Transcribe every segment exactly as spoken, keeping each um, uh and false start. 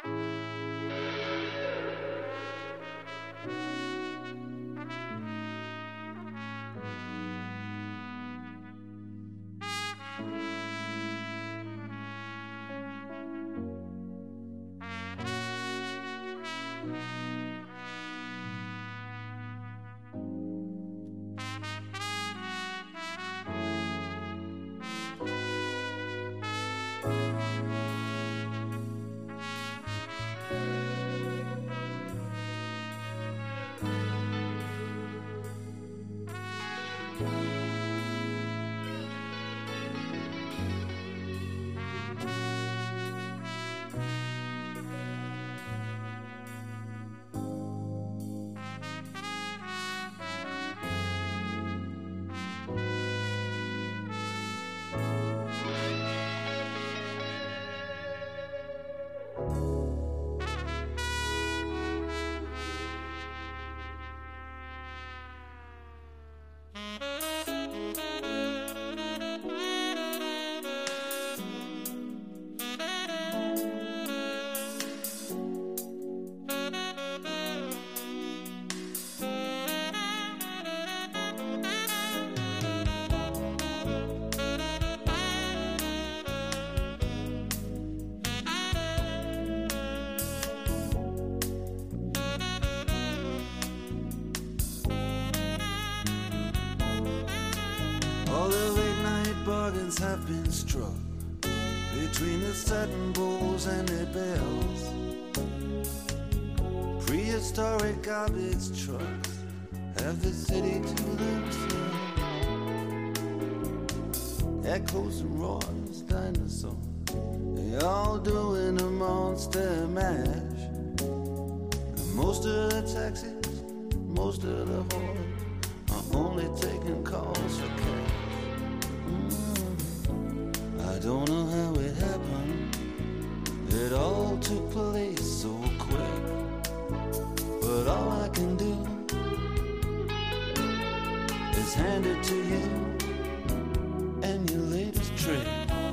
Bargains have been struck between the satin bowls and their bells. Prehistoric garbage trucks have the city to themselves. Echoes and roars, dinosaurs, they all doing a monster mash. And most of the taxis, most of the whores are only taking calls for cash. I don't know how it happened, it all took place so quick. But all I can do is hand it to you and your latest trick.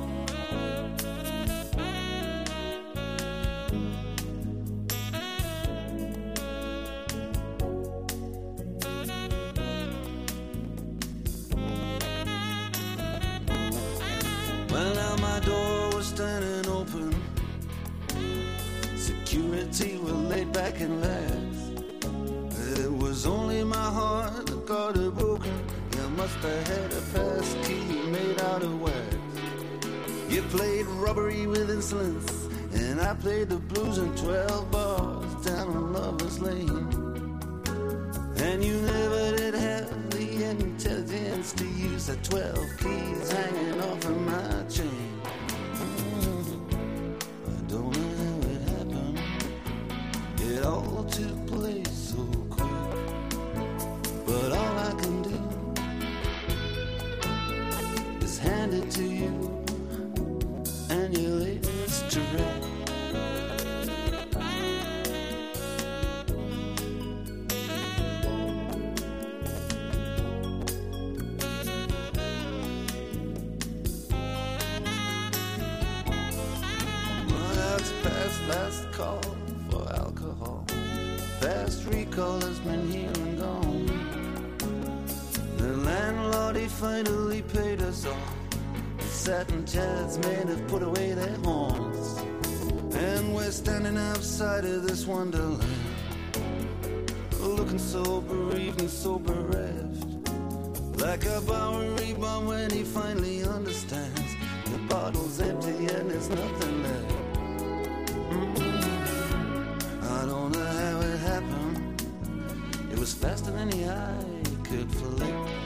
Well, now my door was standing open, security were laid back and lax. It was only my heart that got it broken. You must have had a pass key made out of wax. You played robbery with insolence, and I played the blues in twelve bars down on Lover's Lane. And you never did have the intelligence to use the twelve keys hanging off of my chain. I don't know how it happened, it all took place so quick. But all I can do is hand it to you and your latest trick. Last call for alcohol, fast recall has been here and gone. The landlord, he finally paid us all. The satin chairs made have put away their horns, and we're standing outside of this wonderland, looking so bereaved and so bereft, like a Bowery bum when he finally understands the bottle's empty and there's nothing left. I don't know how it happened, it was faster than the eye could flick.